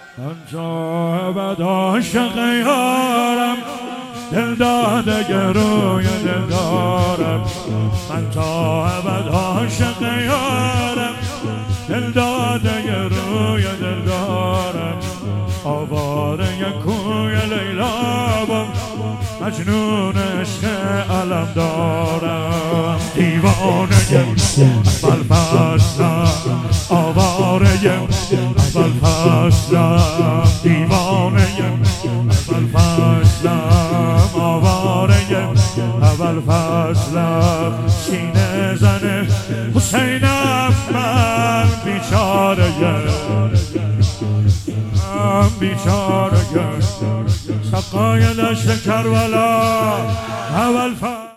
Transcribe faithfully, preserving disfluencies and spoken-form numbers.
من تا ابد عاشق یارم، دل داده روی دل دارم. من تا ابد عاشق یارم، دل داده روی دل دارم. آواره کوی لیلابم، مجنون عشق علم دارم. دیوانه اول فصلم، آواره اول فصلم. دیوانه اول فصلم، آواره اول فصلم. سینه زن حسینم من، بیچاره من بیچاره سقای دشت کربلا اول فصل.